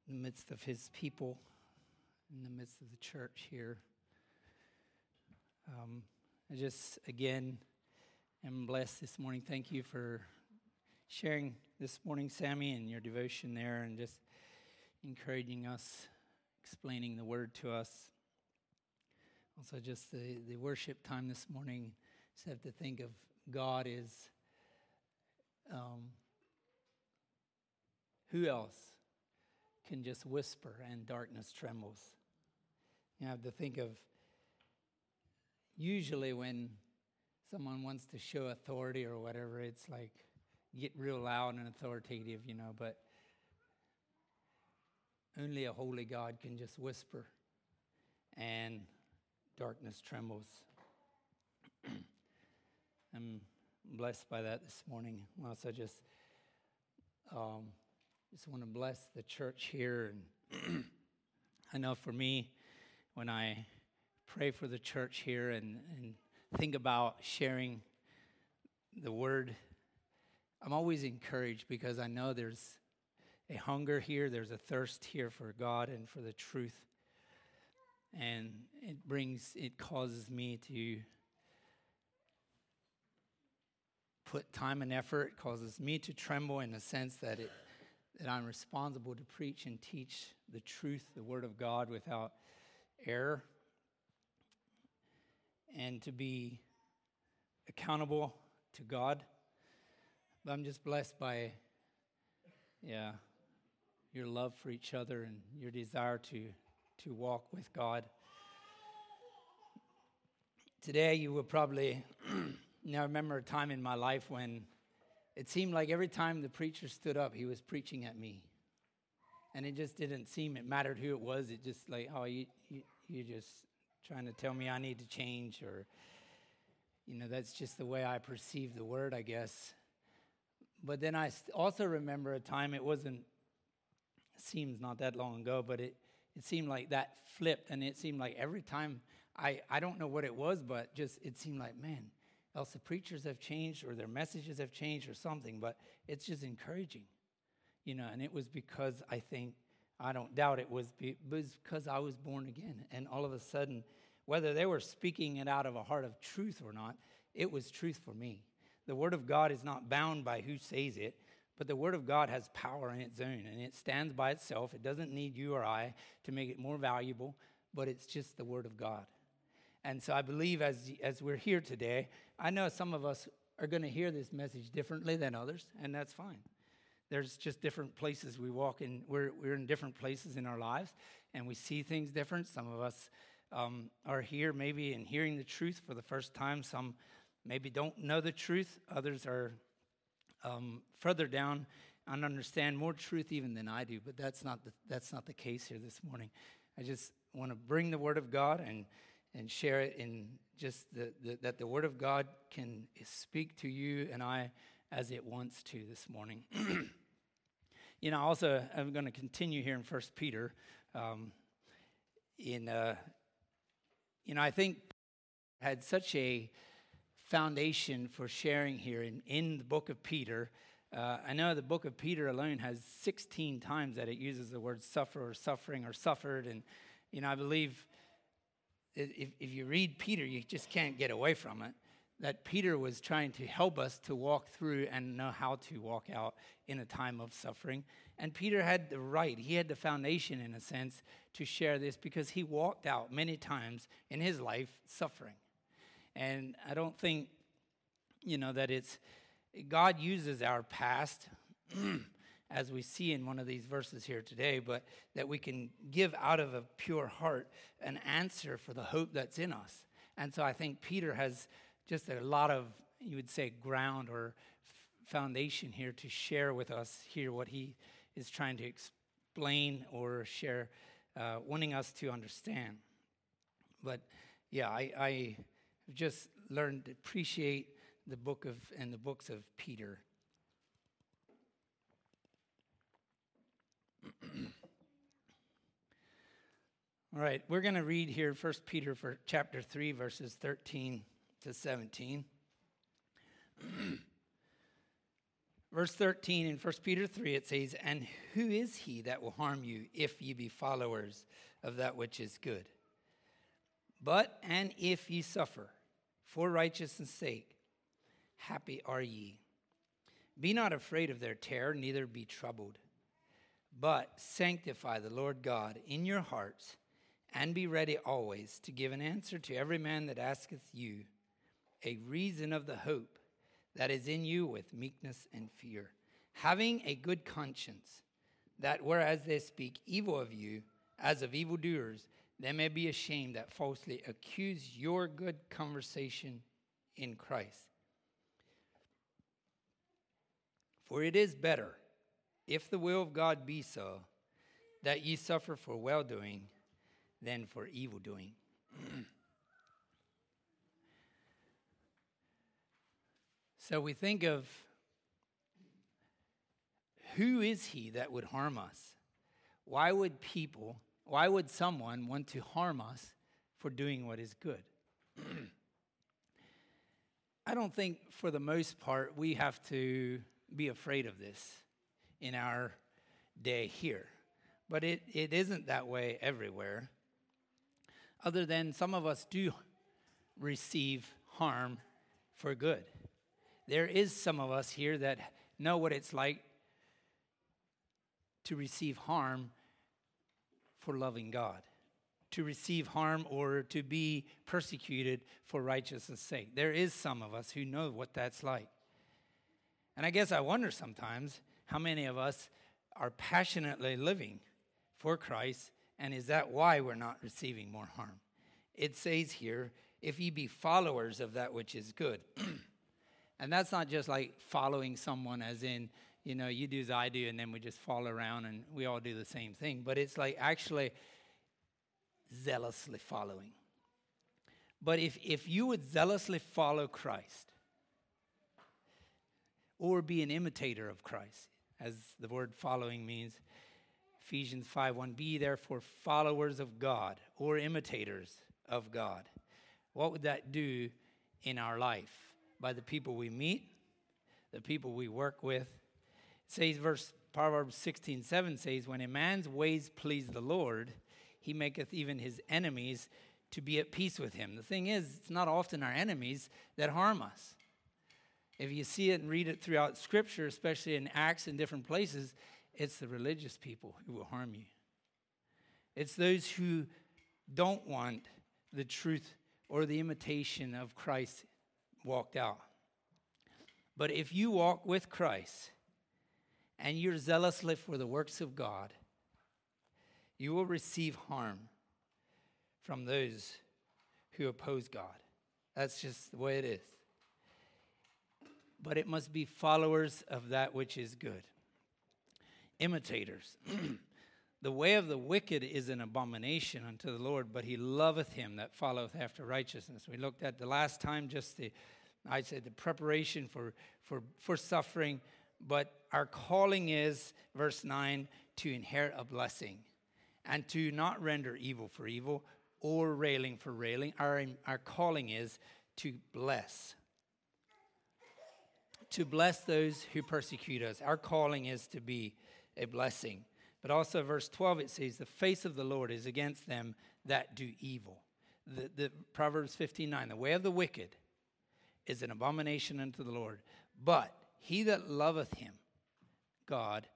in the midst of his people, in the midst of the church here. I just, again, am blessed this morning. Thank you for sharing this morning, Sammy, and your devotion there, and just encouraging us, explaining the word to us. Also, just the worship time this morning, just have to think of God is, who else can just whisper and darkness trembles? You have to think of, usually when someone wants to show authority or whatever, it's like, get real loud and authoritative, but only a holy God can just whisper and darkness trembles. I'm blessed by that this morning. Also, just want to bless the church here. And I know for me, when I pray for the church here and think about sharing the word, I'm always encouraged because I know there's a hunger here, there's a thirst here for God and for the truth. And it causes me to put time and effort. It causes me to tremble in the sense that I'm responsible to preach and teach the truth, the word of God without error, and to be accountable to God. But I'm just blessed by, your love for each other and your desire to walk with God. Today, you will probably, I remember a time in my life when it seemed like every time the preacher stood up, he was preaching at me. And it just didn't seem it mattered who it was. It just like, you're just trying to tell me I need to change, or, that's just the way I perceive the word, I guess. But then I also remember a time, seems not that long ago, but it seemed like that flipped, and it seemed like every time, I don't know what it was, but just it seemed like, man, else the preachers have changed or their messages have changed or something, but it's just encouraging, and it was because I don't doubt it was because I was born again, and all of a sudden, whether they were speaking it out of a heart of truth or not, it was truth for me. The Word of God is not bound by who says it, but the Word of God has power in its own, and it stands by itself. It doesn't need you or I to make it more valuable, but it's just the Word of God. And so I believe as we're here today, I know some of us are going to hear this message differently than others, and that's fine. There's just different places we walk in. We're in different places in our lives, and we see things different. Some of us are here maybe and hearing the truth for the first time. Some maybe don't know the truth. Others are further down and understand more truth even than I do. But that's not the case here this morning. I just want to bring the Word of God and share it in just that the Word of God can speak to you and I as it wants to this morning. Also, I'm going to continue here in 1 Peter. I think had such a foundation for sharing here in the book of Peter. I know the book of Peter alone has 16 times that it uses the word suffer or suffering or suffered. And, I believe if you read Peter, you just can't get away from it, that Peter was trying to help us to walk through and know how to walk out in a time of suffering. And Peter had he had the foundation in a sense to share this because he walked out many times in his life suffering. And I don't think, that it's, God uses our past, as we see in one of these verses here today, but that we can give out of a pure heart an answer for the hope that's in us. And so I think Peter has just a lot of, you would say, ground or foundation here to share with us here what he is trying to explain or share, wanting us to understand. But yeah, I have just learned to appreciate the books of Peter. All right, we're going to read here 1 Peter for chapter 3, verses 13 to 17. Verse 13 in 1 Peter 3, it says, "And who is he that will harm you if ye be followers of that which is good? But, and if ye suffer for righteousness' sake, happy are ye. Be not afraid of their terror, neither be troubled. But sanctify the Lord God in your hearts, and be ready always to give an answer to every man that asketh you a reason of the hope that is in you with meekness and fear, having a good conscience, that whereas they speak evil of you, as of evildoers, they may be ashamed that falsely accuse your good conversation in Christ. For it is better, if the will of God be so, that ye suffer for well-doing than for evil-doing." So we think of, who is he that would harm us? Why would someone want to harm us for doing what is good? I don't think for the most part we have to be afraid of this in our day here. But it isn't that way everywhere. Other than some of us do receive harm for good. There is some of us here that know what it's like to receive harm for loving God, to receive harm or to be persecuted for righteousness' sake. There is some of us who know what that's like. And I guess I wonder sometimes how many of us are passionately living for Christ, and is that why we're not receiving more harm? It says here, if ye be followers of that which is good. And that's not just like following someone as in, you do as I do, and then we just follow around and we all do the same thing. But it's like actually zealously following. But if you would zealously follow Christ, or be an imitator of Christ, as the word following means, Ephesians 5:1, "Be therefore followers of God," or imitators of God. What would that do in our life? By the people we meet, the people we work with. It says, Proverbs 16:7 says, "When a man's ways please the Lord, he maketh even his enemies to be at peace with him." The thing is, it's not often our enemies that harm us. If you see it and read it throughout Scripture, especially in Acts and different places, it's the religious people who will harm you. It's those who don't want the truth or the imitation of Christ walked out. But if you walk with Christ and you're zealously for the works of God, you will receive harm from those who oppose God. That's just the way it is. But it must be followers of that which is good. Imitators. "The way of the wicked is an abomination unto the Lord, but he loveth him that followeth after righteousness." We looked at the last time just the preparation for suffering, but our calling is, verse 9, to inherit a blessing and to not render evil for evil or railing for railing. Our calling is to bless. To bless those who persecute us. Our calling is to be a blessing. But also verse 12, it says, "The face of the Lord is against them that do evil." The Proverbs 15:9, "The way of the wicked is an abomination unto the Lord. But he that loveth him, God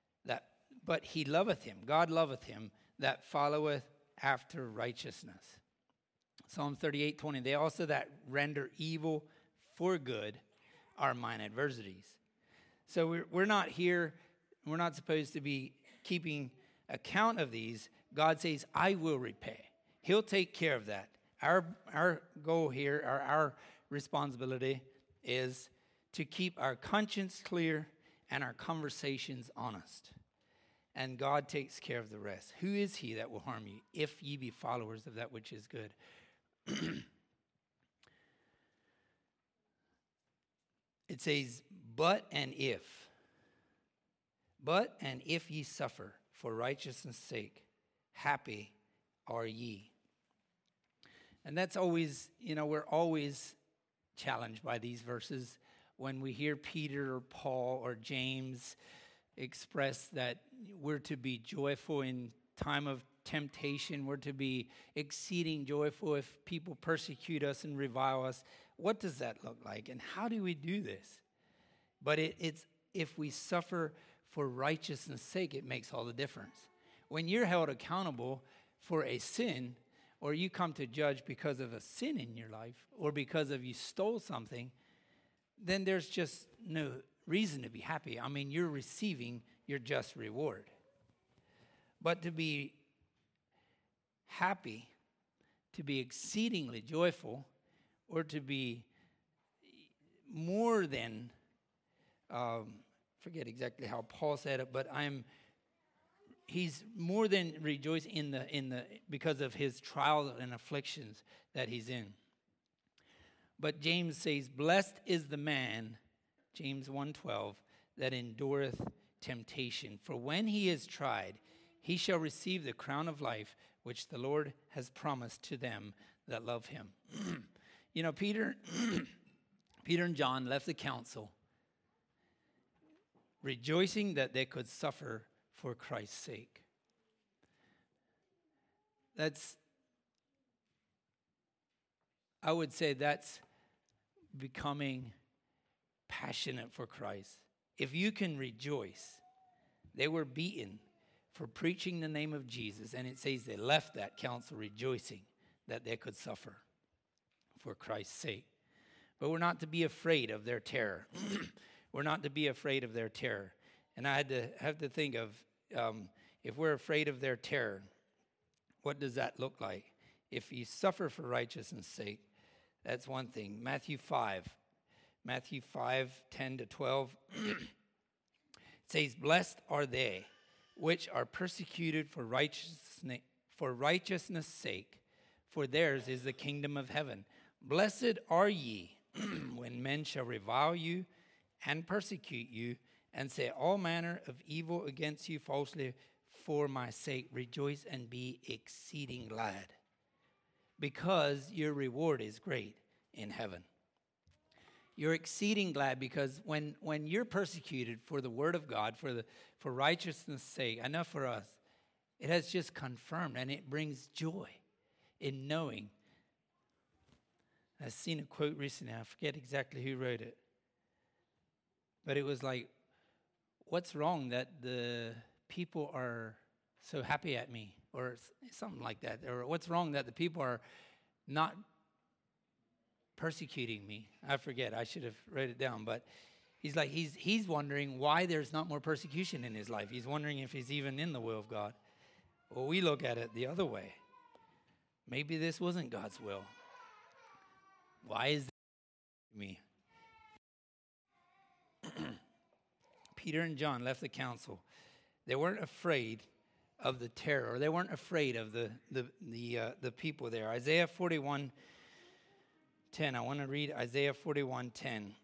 loveth him that followeth after righteousness." Psalm 38:20, "They also that render evil for good are mine adversaries." So we're not here, we're not supposed to be keeping account of these. God says, "I will repay." He'll take care of that. Our goal here, our responsibility is to keep our conscience clear and our conversations honest. And God takes care of the rest. "Who is he that will harm you if ye be followers of that which is good?" It says, but and if ye suffer for righteousness' sake, happy are ye. And that's always, we're always challenged by these verses. when we hear Peter or Paul or James express that we're to be joyful in time of temptation, we're to be exceeding joyful if people persecute us and revile us. What does that look like? And how do we do this? But it's if we suffer for righteousness' sake, it makes all the difference. When you're held accountable for a sin, or you come to judge because of a sin in your life, or because of you stole something, then there's just no reason to be happy. I mean, you're receiving your just reward. But to be happy, to be exceedingly joyful, or to be more than, forget exactly how Paul said it, but he's more than rejoicing in the because of his trials and afflictions that he's in. But James says, blessed is the man, James 1:12, that endureth temptation. For when he is tried, he shall receive the crown of life, which the Lord has promised to them that love him. You know, Peter and John left the council rejoicing that they could suffer for Christ's sake. I would say that's becoming passionate for Christ. If you can rejoice, they were beaten for preaching the name of Jesus, and it says they left that council rejoicing that they could suffer for Christ's sake. But we're not to be afraid of their terror. We're not to be afraid of their terror. And I have to think of, if we're afraid of their terror, what does that look like? If you suffer for righteousness' sake, that's one thing. Matthew 5:10-12, it says, blessed are they which are persecuted for righteousness' sake, for theirs is the kingdom of heaven. Blessed are ye when men shall revile you and persecute you, and say all manner of evil against you falsely for my sake. Rejoice and be exceeding glad, because your reward is great in heaven. You're exceeding glad because when you're persecuted for the word of God, for righteousness' sake, enough for us, it has just confirmed, and it brings joy in knowing. I've seen a quote recently, I forget exactly who wrote it, but it was like, what's wrong that the people are so happy at me, or something like that, or what's wrong that the people are not persecuting me? I forget, I should have wrote it down, but he's like, he's wondering why there's not more persecution in his life. He's wondering if he's even in the will of God. Well, we look at it the other way. Maybe this wasn't God's will. Why is this me? Peter and John left the council. They weren't afraid of the terror. They weren't afraid of the people there. Isaiah 41:10. I want to read Isaiah 41:10.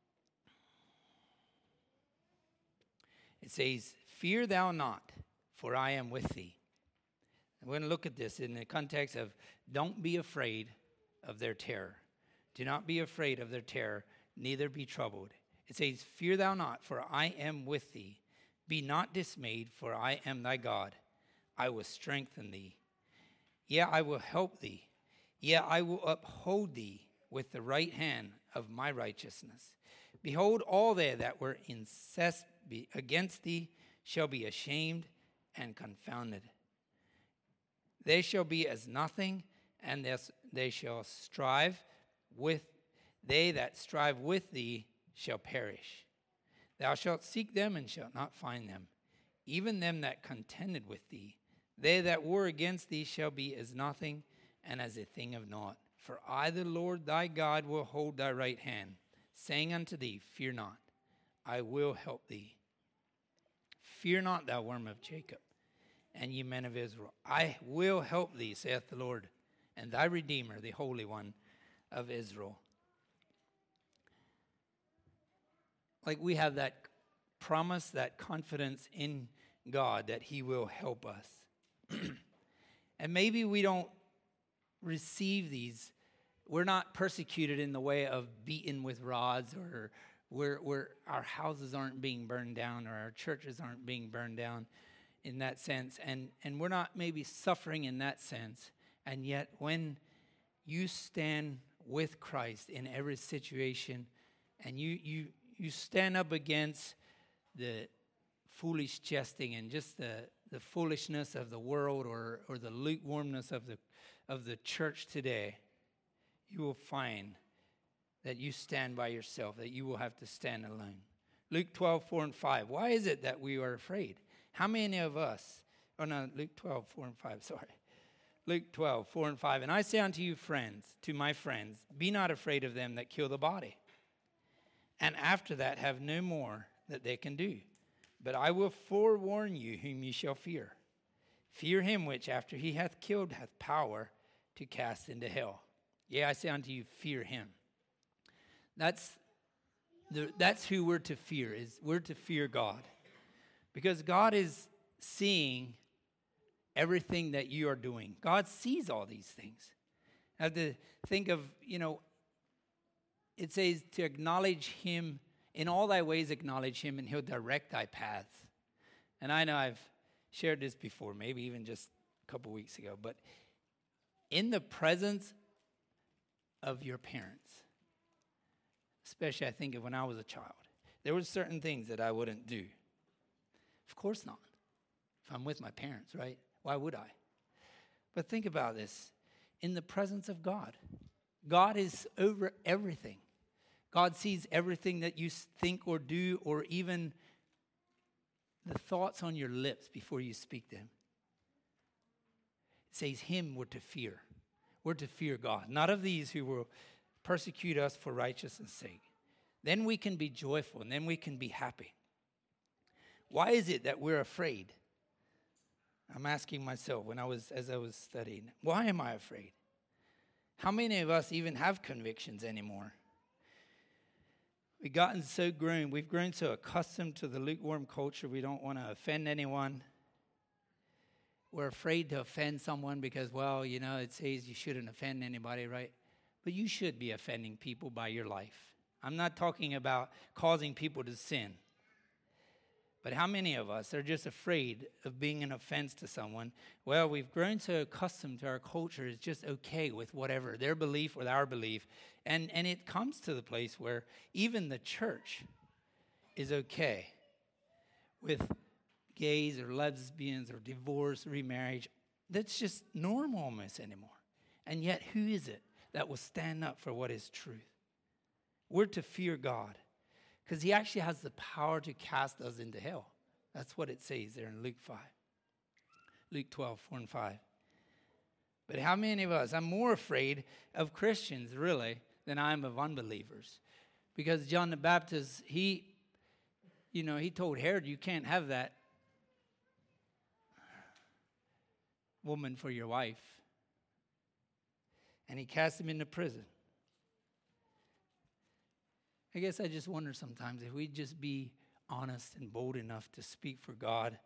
It says, fear thou not, for I am with thee. We're going to look at this in the context of don't be afraid of their terror. Do not be afraid of their terror, neither be troubled. It says, fear thou not, for I am with thee. Be not dismayed, for I am thy God. I will strengthen thee. Yea, I will help thee. Yea, I will uphold thee with the right hand of my righteousness. Behold, all they that were incensed against thee shall be ashamed and confounded. They shall be as nothing, and they shall strive with, they that strive with thee shall perish. Thou shalt seek them and shalt not find them, even them that contended with thee. They that war against thee shall be as nothing and as a thing of naught. For I, the Lord thy God, will hold thy right hand, saying unto thee, fear not, I will help thee. Fear not, thou worm of Jacob, and ye men of Israel. I will help thee, saith the Lord, and thy Redeemer, the Holy One of Israel. Like we have that promise, that confidence in God that he will help us. And maybe we don't receive these. We're not persecuted in the way of beaten with rods where our houses aren't being burned down or our churches aren't being burned down in that sense. And we're not maybe suffering in that sense. And yet when you stand with Christ in every situation and you stand up against the foolish jesting and just the foolishness of the world or the lukewarmness of the church today, you will find that you stand by yourself, that you will have to stand alone. Luke 12, 4 and 5. Why is it that we are afraid? How many of us, Luke 12, 4 and 5, sorry. Luke 12, 4 and 5. And I say unto you, friends, to my friends, be not afraid of them that kill the body, and after that have no more that they can do. But I will forewarn you whom ye shall fear. Fear him which after he hath killed hath power to cast into hell. Yea, I say unto you, fear him. That's who we're to fear, we're to fear God. Because God is seeing everything that you are doing. God sees all these things. I have to think of, it says to acknowledge him, in all thy ways acknowledge him, and he'll direct thy paths. And I know I've shared this before, maybe even just a couple weeks ago, but in the presence of your parents, especially I think of when I was a child, there were certain things that I wouldn't do. Of course not. If I'm with my parents, right? Why would I? But think about this. In the presence of God, God is over everything. God sees everything that you think or do, or even the thoughts on your lips before you speak them. It says him we're to fear. We're to fear God, not of these who will persecute us for righteousness' sake. Then we can be joyful, and then we can be happy. Why is it that we're afraid? I'm asking myself as I was studying, why am I afraid? How many of us even have convictions anymore? We've gotten so grown, we've grown so accustomed to the lukewarm culture, we don't want to offend anyone. We're afraid to offend someone because, it says you shouldn't offend anybody, right? But you should be offending people by your life. I'm not talking about causing people to sin. But how many of us are just afraid of being an offense to someone? Well, we've grown so accustomed to our culture, it's just okay with whatever, their belief or our belief. And it comes to the place where even the church is okay with gays or lesbians or divorce, remarriage. That's just normal almost anymore. And yet, who is it that will stand up for what is truth? We're to fear God, because he actually has the power to cast us into hell. That's what it says there in Luke 5. Luke 12, 4 and 5. But how many of us, I'm more afraid of Christians, really, than I am of unbelievers. Because John the Baptist, he told Herod, you can't have that woman for your wife. And he cast him into prison. I guess I just wonder sometimes if we'd just be honest and bold enough to speak for God,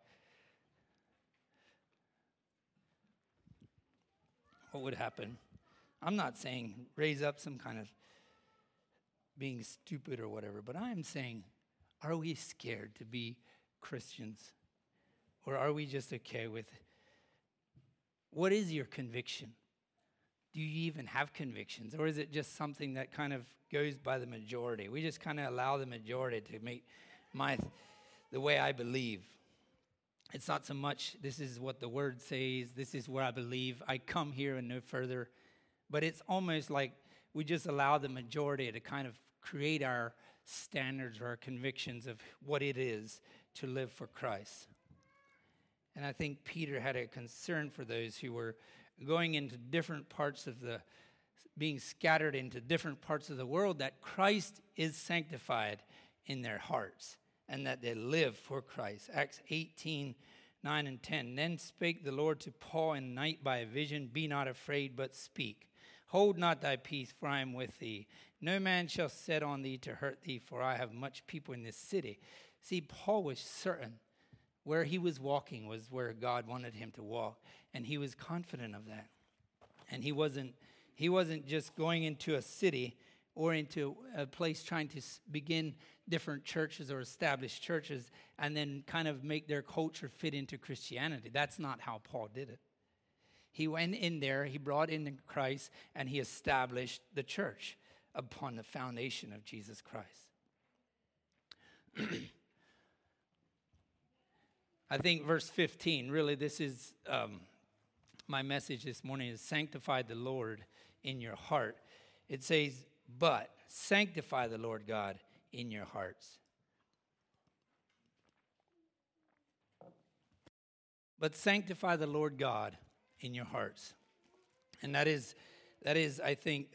what would happen? I'm not saying raise up some kind of being stupid or whatever, but I am saying, are we scared to be Christians? Or are we just okay with it? What is your conviction? Do you even have convictions? Or is it just something that kind of goes by the majority? We just kind of allow the majority to make the way I believe. It's not so much, this is what the word says, this is where I believe, I come here and no further. But it's almost like we just allow the majority to kind of create our standards or our convictions of what it is to live for Christ. And I think Peter had a concern for those who were going into different parts of being scattered into different parts of the world, that Christ is sanctified in their hearts and that they live for Christ. Acts 18, 9 and 10. Then spake the Lord to Paul in night by a vision, be not afraid, but speak. Hold not thy peace, for I am with thee. No man shall set on thee to hurt thee, for I have much people in this city. See, Paul was certain where he was walking was where God wanted him to walk, and he was confident of that. And he wasn't just going into a city or into a place trying to begin different churches or establish churches and then kind of make their culture fit into Christianity. That's not how Paul did it. He went in there, he brought in Christ, and he established the church upon the foundation of Jesus Christ. I think verse 15, really this is my message this morning, is sanctify the Lord in your heart. It says, but sanctify the Lord God in your hearts. But sanctify the Lord God in your hearts. And that is I think,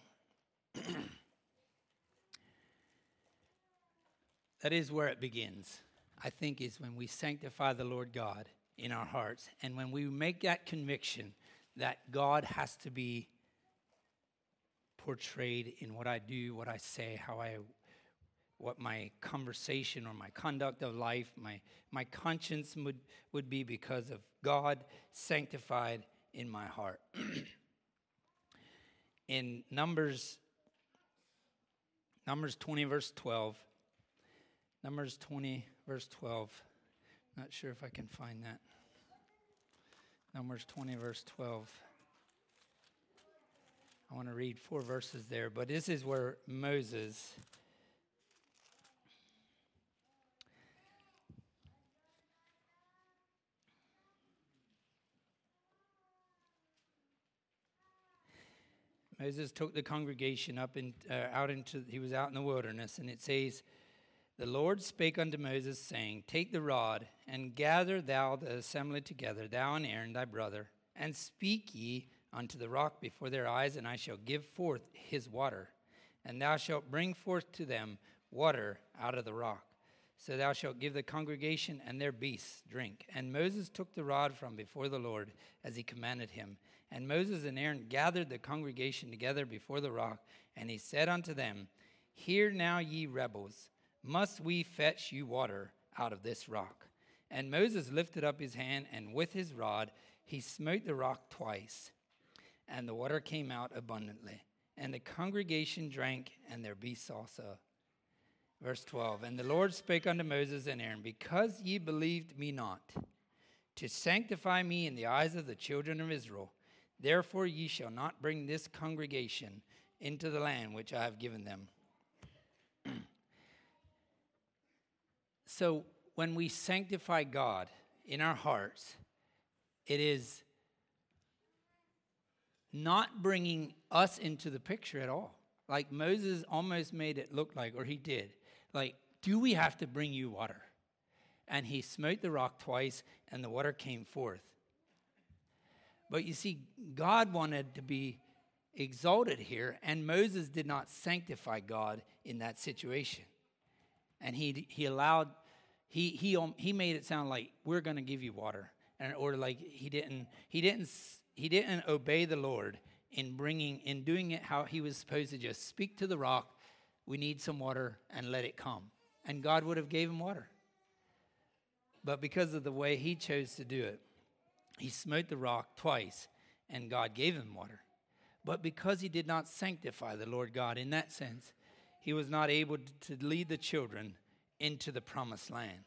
that is where it begins. I think is when we sanctify the Lord God in our hearts. And when we make that conviction that God has to be portrayed in what I do, what I say, what my conversation or my conduct of life, my conscience would be because of God sanctified in my heart. In Numbers 20, verse 12. Numbers 20, verse 12. Not sure if I can find that. Numbers 20, verse 12. I want to read 4 verses there, but this is where Moses took the congregation up and he was out in the wilderness, and it says, the Lord spake unto Moses, saying, take the rod, and gather thou the assembly together, thou and Aaron thy brother, and speak ye unto the rock before their eyes, and I shall give forth his water. And thou shalt bring forth to them water out of the rock. So thou shalt give the congregation and their beasts drink. And Moses took the rod from before the Lord, as he commanded him. And Moses and Aaron gathered the congregation together before the rock, and he said unto them, hear now, ye rebels, must we fetch you water out of this rock? And Moses lifted up his hand, and with his rod he smote the rock twice, and the water came out abundantly. And the congregation drank, and their beasts also. Verse 12, and the Lord spake unto Moses and Aaron, because ye believed me not, to sanctify me in the eyes of the children of Israel, therefore ye shall not bring this congregation into the land which I have given them. So when we sanctify God in our hearts, it is not bringing us into the picture at all. Like Moses almost made it look like, or he did, like, do we have to bring you water? And he smote the rock twice, and the water came forth. But you see, God wanted to be exalted here, and Moses did not sanctify God in that situation. And he made it sound like, we're going to give you water, or like he didn't obey the Lord in doing it how he was supposed to just speak to the rock, we need some water, and let it come. And God would have gave him water. But because of the way he chose to do it, he smote the rock twice, and God gave him water. But because he did not sanctify the Lord God in that sense, he was not able to lead the children into the promised land.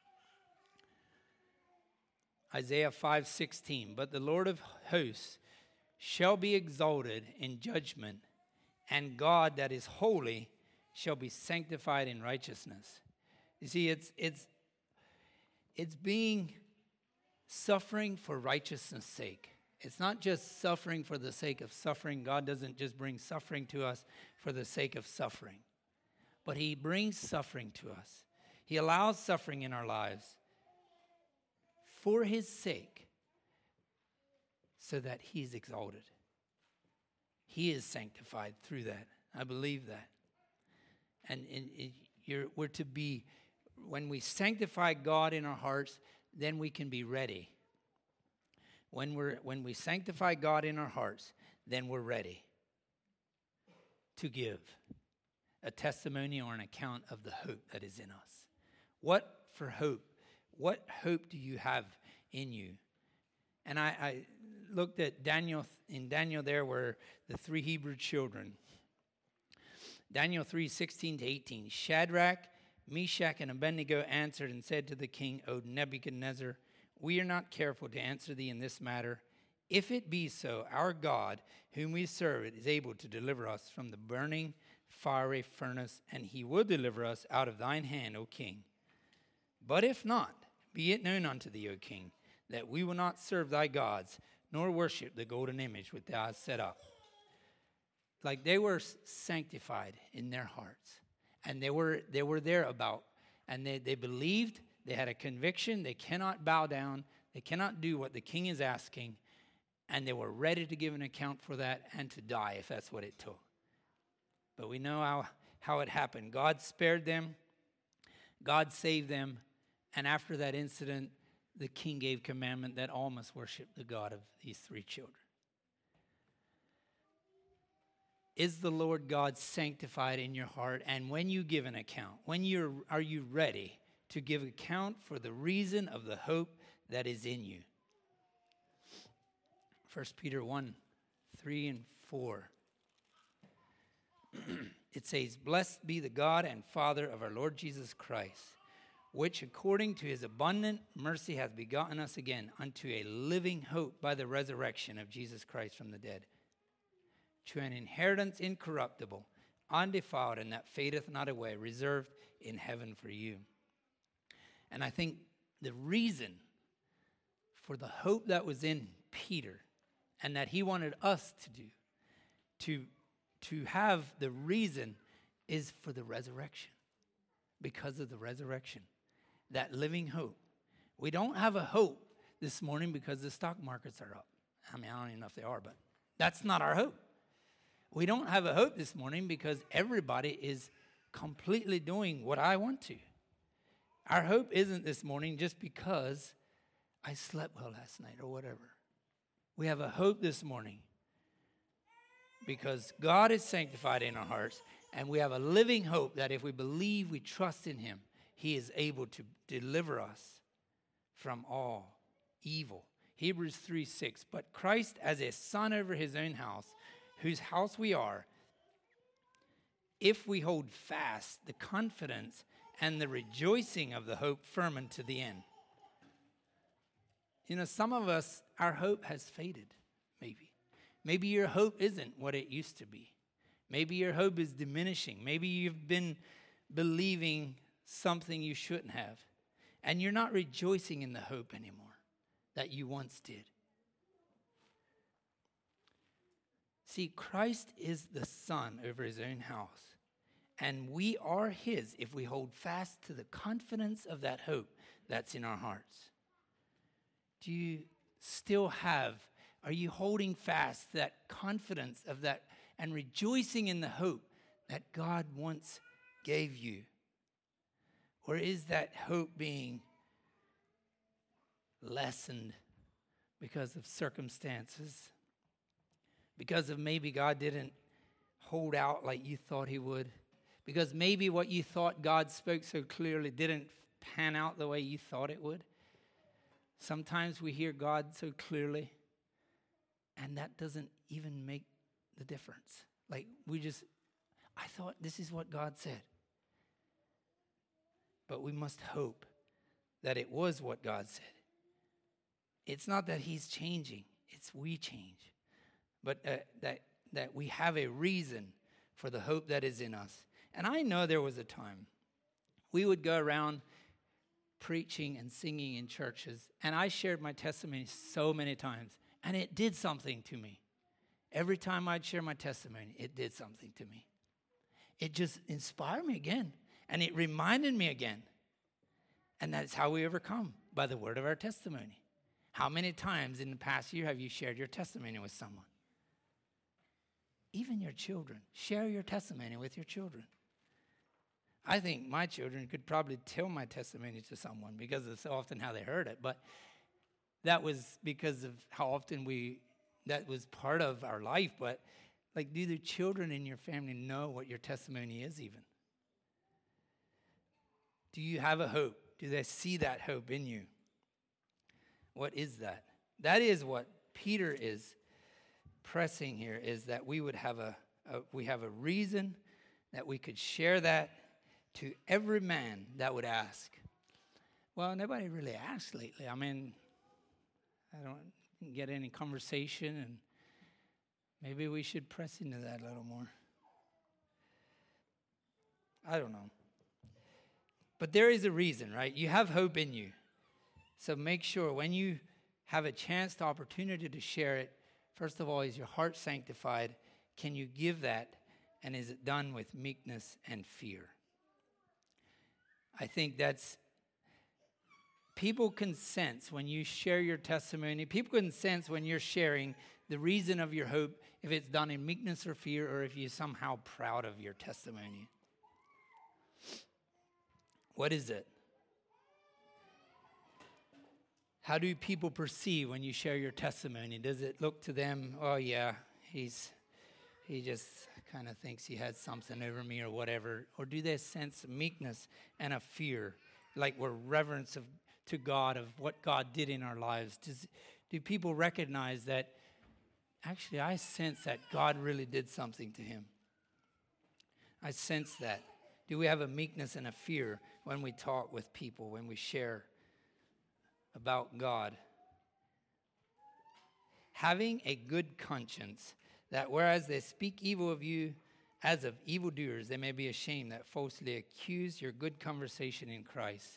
Isaiah 5:16, but the Lord of hosts shall be exalted in judgment, and God that is holy shall be sanctified in righteousness. You see, it's being suffering for righteousness' sake. It's not just suffering for the sake of suffering. God doesn't just bring suffering to us for the sake of suffering, but he brings suffering to us. He allows suffering in our lives for his sake, so that he's exalted. He is sanctified through that. I believe that. And we're to be, when we sanctify God in our hearts, then we can be ready. When we sanctify God in our hearts, then we're ready to give a testimony or an account of the hope that is in us. What hope do you have in you? And I looked at Daniel, in Daniel there were the 3 Hebrew children. Daniel 3:16-18. Shadrach, Meshach, and Abednego answered and said to the king, O Nebuchadnezzar, we are not careful to answer thee in this matter. If it be so, our God, whom we serve, is able to deliver us from the burning fiery furnace, and he will deliver us out of thine hand, O king. But if not, be it known unto thee, O king, that we will not serve thy gods, nor worship the golden image which thou hast set up. Like they were sanctified in their hearts, and they were there about, and they believed, they had a conviction, they cannot bow down, they cannot do what the king is asking, and they were ready to give an account for that and to die if that's what it took. But we know how it happened. God spared them, God saved them, and after that incident, the king gave commandment that all must worship the God of these three children. Is the Lord God sanctified in your heart? And when you give an account, are you ready to give account for the reason of the hope that is in you? 1 Peter 1:3-4. It says, Blessed be the God and Father of our Lord Jesus Christ, which according to his abundant mercy hath begotten us again unto a living hope by the resurrection of Jesus Christ from the dead, to an inheritance incorruptible, undefiled, and that fadeth not away, reserved in heaven for you. And I think the reason for the hope that was in Peter and that he wanted us to do, to have the reason, is for the resurrection. Because of the resurrection. That living hope. We don't have a hope this morning because the stock markets are up. I mean, I don't even know if they are, but that's not our hope. We don't have a hope this morning because everybody is completely doing what I want to. Our hope isn't this morning just because I slept well last night or whatever. We have a hope this morning because God is sanctified in our hearts, and we have a living hope that if we believe, we trust in him, he is able to deliver us from all evil. Hebrews 3:6. But Christ as a son over his own house, whose house we are, if we hold fast the confidence and the rejoicing of the hope firm unto the end. You know, some of us, our hope has faded, maybe. Maybe your hope isn't what it used to be. Maybe your hope is diminishing. Maybe you've been believing something you shouldn't have. And you're not rejoicing in the hope anymore that you once did. See, Christ is the son over his own house. And we are his if we hold fast to the confidence of that hope that's in our hearts. Do you still are you holding fast that confidence of that and rejoicing in the hope that God once gave you? Or is that hope being lessened because of circumstances? Because of maybe God didn't hold out like you thought he would? Because maybe what you thought God spoke so clearly didn't pan out the way you thought it would? Sometimes we hear God so clearly, and that doesn't even make the difference. Like I thought this is what God said. But we must hope that it was what God said. It's not that he's changing, it's we change. But that we have a reason for the hope that is in us. And I know there was a time we would go around preaching and singing in churches, and I shared my testimony so many times, and it did something to me. Every time I'd share my testimony, it did something to me. It just inspired me again, and it reminded me again. And that's how we overcome, by the word of our testimony. How many times in the past year have you shared your testimony with someone? Even your children. Share your testimony with your children. I think my children could probably tell my testimony to someone because of so often how they heard it. But that was because of how often that was part of our life. But like, do the children in your family know what your testimony is even? Do you have a hope? Do they see that hope in you? What is that? That is what Peter is pressing here, is that we would have we have a reason that we could share that to every man that would ask. Well, nobody really asks lately. I mean, I don't get any conversation, and maybe we should press into that a little more. I don't know. But there is a reason, right? You have hope in you. So make sure when you have a chance, the opportunity to share it, first of all, is your heart sanctified? Can you give that? And is it done with meekness and fear? I think that's, people can sense when you share your testimony. People can sense when you're sharing the reason of your hope, if it's done in meekness or fear, or if you're somehow proud of your testimony. What is it? How do people perceive when you share your testimony? Does it look to them, oh yeah, he just kind of thinks he has something over me or whatever? Or do they sense meekness and a fear, like we're reverence to God of what God did in our lives? Do people recognize that, actually, I sense that God really did something to him? I sense that. Do we have a meekness and a fear when we talk with people, when we share about God? Having a good conscience, that whereas they speak evil of you as of evildoers, they may be ashamed that falsely accuse your good conversation in Christ.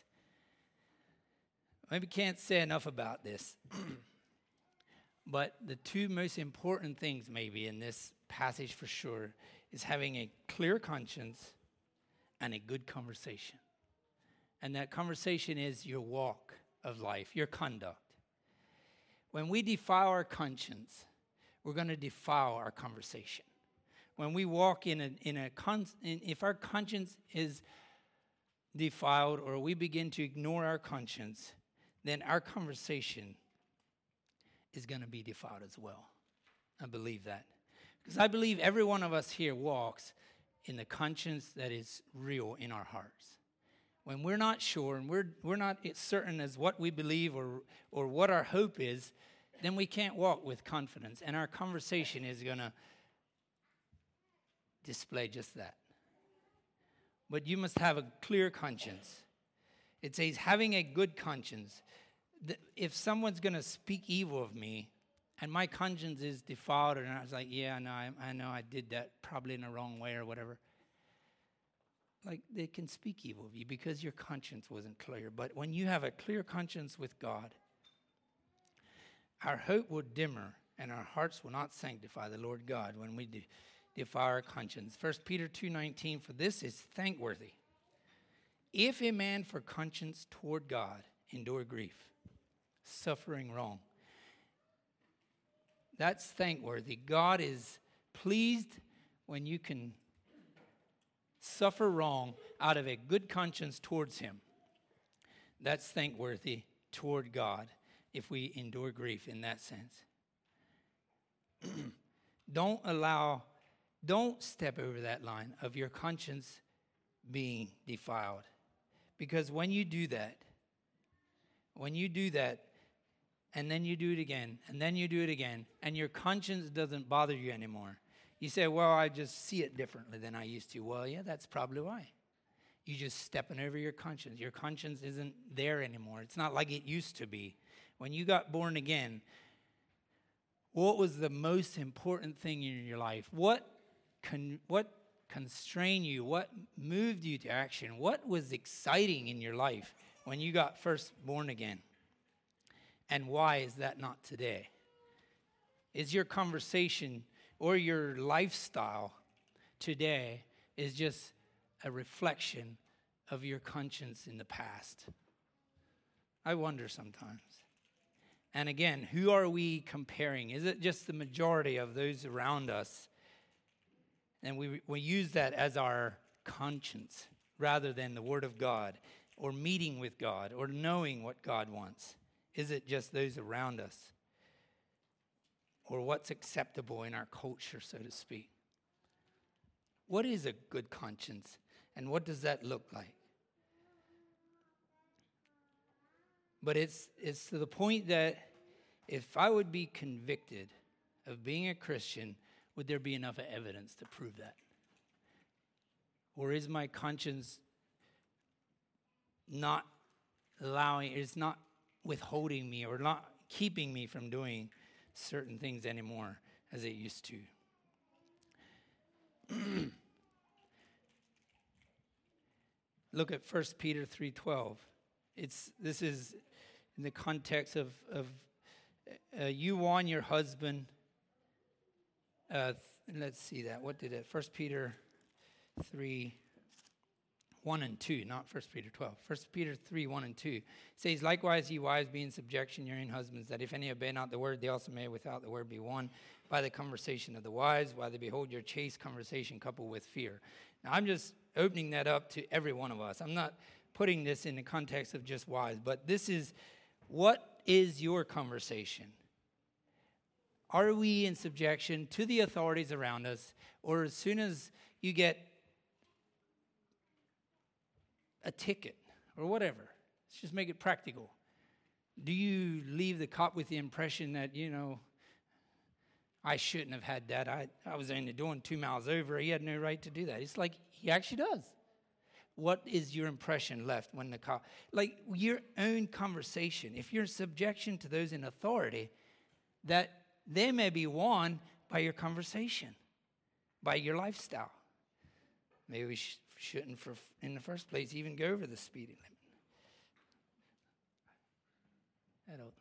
Maybe can't say enough about this. But the two most important things maybe in this passage for sure is having a clear conscience and a good conversation. And that conversation is your walk of life, your conduct. When we defile our conscience, we're going to defile our conversation. When we walk if our conscience is defiled or we begin to ignore our conscience, then our conversation is going to be defiled as well. I believe that. Because I believe every one of us here walks in the conscience that is real in our hearts. When we're not sure and we're not certain as what we believe or what our hope is, then we can't walk with confidence. And our conversation is going to display just that. But you must have a clear conscience. It says having a good conscience. If someone's going to speak evil of me and my conscience is defiled and I was like, yeah, no, I know I did that probably in the wrong way or whatever. Like, they can speak evil of you because your conscience wasn't clear. But when you have a clear conscience with God, our hope will dimmer and our hearts will not sanctify the Lord God when we defile our conscience. 1 Peter 2:19, for this is thankworthy. If a man for conscience toward God endure grief, suffering wrong. That's thankworthy. God is pleased when you can suffer wrong out of a good conscience towards him. That's thankworthy toward God if we endure grief in that sense. Don't step over that line of your conscience being defiled. Because when you do that, and then you do it again, and then you do it again, and your conscience doesn't bother you anymore. You say, well, I just see it differently than I used to. Well, yeah, that's probably why. You're just stepping over your conscience. Your conscience isn't there anymore. It's not like it used to be. When you got born again, what was the most important thing in your life? What constrained you? What moved you to action? What was exciting in your life when you got first born again? And why is that not today? Is your conversation or your lifestyle today is just a reflection of your conscience in the past? I wonder sometimes. And again, who are we comparing? Is it just the majority of those around us? And we use that as our conscience rather than the Word of God or meeting with God or knowing what God wants. Is it just those around us? Or what's acceptable in our culture, so to speak? What is a good conscience? And what does that look like? But it's to the point that if I would be convicted of being a Christian, would there be enough evidence to prove that? Or is my conscience not withholding me or not keeping me from doing certain things anymore as it used to? Look at 1 Peter 3:12. This is in the context of you warn your husband. Let's see that. What did it? 1 Peter 3:1 and 2, not 1 Peter 12. 1 Peter 3:1 and 2 it says, likewise, ye wives, be in subjection to your own husbands, that if any obey not the word, they also may without the word be won by the conversation of the wives, while they behold your chaste conversation coupled with fear. Now, I'm just opening that up to every one of us. I'm not putting this in the context of just wives, but this is, what is your conversation? Are we in subjection to the authorities around us, or as soon as you get a ticket or whatever, let's just make it practical, do you leave the cop with the impression that, I shouldn't have had that. I was only doing 2 miles over. He had no right to do that. It's like he actually does. What is your impression left when the cop, like your own conversation, if you're in subjection to those in authority, that they may be won by your conversation, by your lifestyle. Maybe we shouldn't, in the first place, even go over the speeding limit.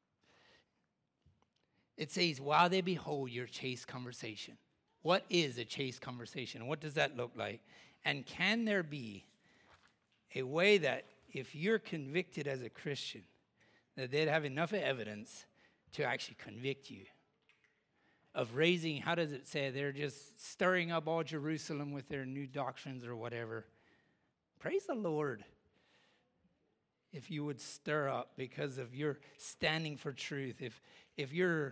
It says, while they behold your chaste conversation. What is a chaste conversation? What does that look like? And can there be a way that if you're convicted as a Christian, that they'd have enough evidence to actually convict you of raising, how does it say, they're just stirring up all Jerusalem with their new doctrines or whatever. Praise the Lord. If you would stir up because of your standing for truth, if your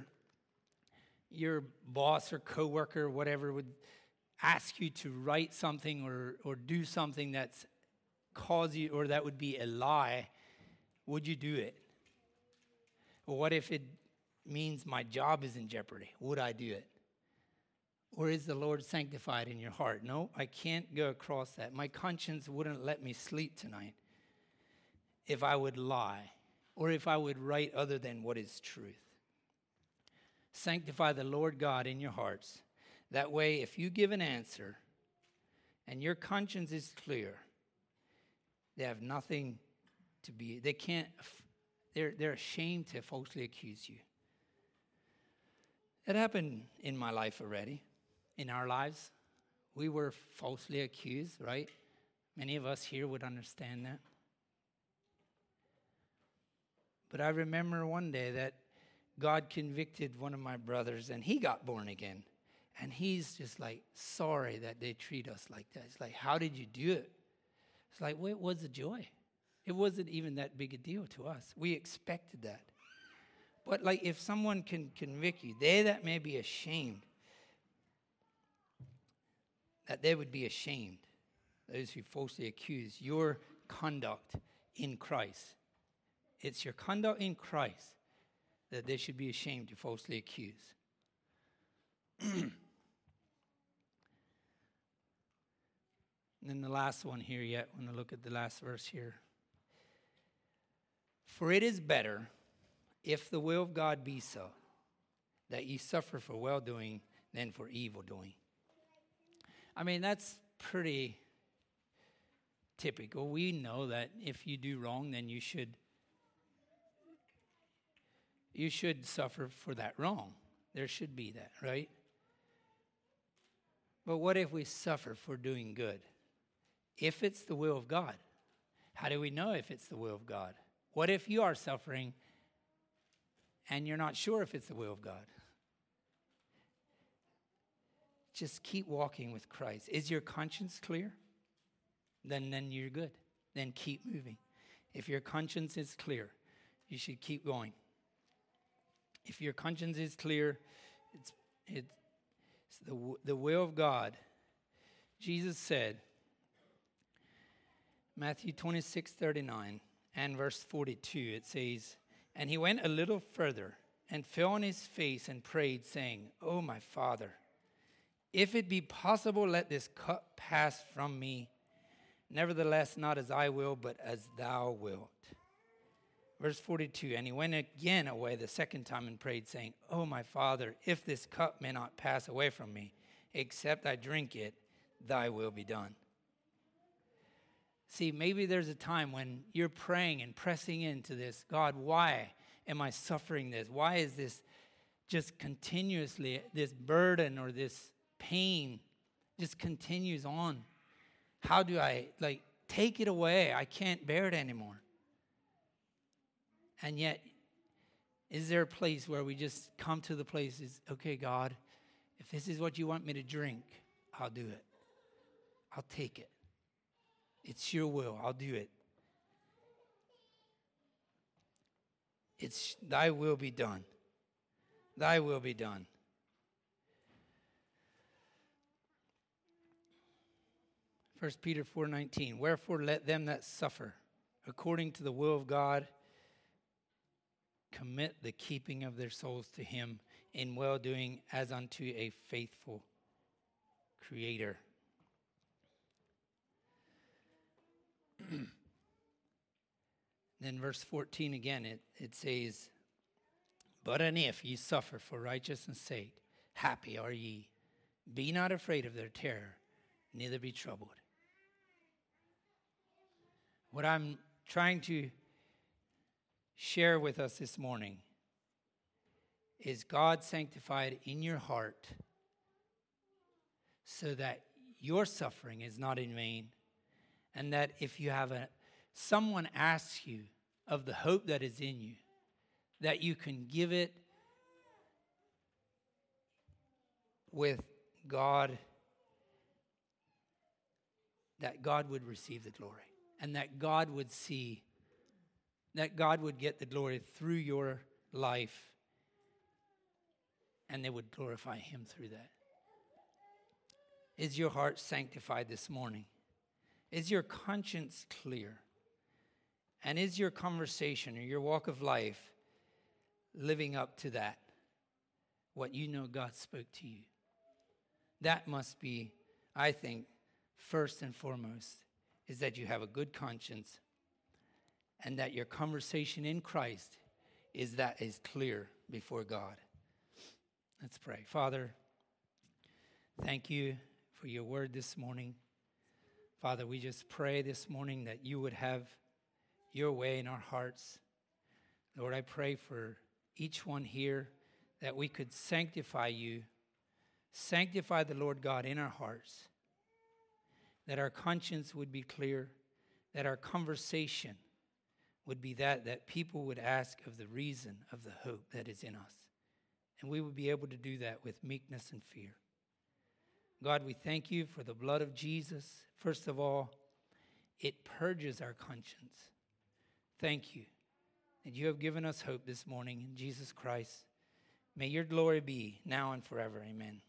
boss or coworker or whatever would ask you to write something or do something that's cause you, or that would be a lie, would you do it? Or what if it means my job is in jeopardy? Would I do it? Or is the Lord sanctified in your heart? No, I can't go across that. My conscience wouldn't let me sleep tonight if I would lie or if I would write other than what is truth. Sanctify the Lord God in your hearts. That way, if you give an answer and your conscience is clear, they have nothing to be, they're ashamed to falsely accuse you. It happened in my life already, in our lives. We were falsely accused, right? Many of us here would understand that. But I remember one day that God convicted one of my brothers, and he got born again. And he's just like, sorry that they treat us like that. It's like, how did you do it? It's like, well, it was a joy. It wasn't even that big a deal to us. We expected that. But like, if someone can convict you, they that may be ashamed, that they would be ashamed, those who falsely accuse your conduct in Christ. It's your conduct in Christ that they should be ashamed to falsely accuse. And then the last one here yet, when I look at the last verse here. For it is better, if the will of God be so, that ye suffer for well-doing than for evil-doing. I mean, that's pretty typical. We know that if you do wrong, then you should suffer for that wrong. There should be that, right? But what if we suffer for doing good? If it's the will of God, how do we know if it's the will of God? What if you are suffering and you're not sure if it's the will of God? Just keep walking with Christ. Is your conscience clear? Then you're good. Then keep moving. If your conscience is clear, you should keep going. If your conscience is clear, it's the will of God. Jesus said, Matthew 26:39 and verse 42, it says, and he went a little further and fell on his face and prayed, saying, O my Father, If it be possible, let this cup pass from me. Nevertheless, not as I will, but as thou wilt. Verse 42, and he went again away the second time and prayed, saying, O my Father, if this cup may not pass away from me, except I drink it, thy will be done. See, maybe there's a time when you're praying and pressing into this. God, why am I suffering this? Why is this just continuously, this burden or this pain just continues on? How do I, take it away? I can't bear it anymore. And yet, is there a place where we just come to the place is, okay, God, if this is what you want me to drink, I'll do it. I'll take it. It's your will. I'll do it. It's thy will be done. Thy will be done. First Peter 4:19. Wherefore let them that suffer according to the will of God commit the keeping of their souls to him in well-doing as unto a faithful Creator. Then verse 14 again, it says, But and if ye suffer for righteousness' sake, happy are ye. Be not afraid of their terror, neither be troubled. What I'm trying to share with us this morning is God sanctified in your heart so that your suffering is not in vain, and that if you have someone asks you of the hope that is in you, that you can give it with God, that God would receive the glory, and that God would see, that God would get the glory through your life, and they would glorify him through that. Is your heart sanctified this morning? Is your conscience clear? And is your conversation or your walk of life living up to that? What you know God spoke to you. That must be, I think, first and foremost, is that you have a good conscience and that your conversation in Christ is clear before God. Let's pray. Father, thank you for your word this morning. Father, we just pray this morning that you would have your way in our hearts. Lord, I pray for each one here that we could sanctify you, sanctify the Lord God in our hearts, that our conscience would be clear, that our conversation would be that people would ask of the reason of the hope that is in us. And we would be able to do that with meekness and fear. God, we thank you for the blood of Jesus. First of all, it purges our conscience. Thank you that you have given us hope this morning in Jesus Christ. May your glory be now and forever. Amen.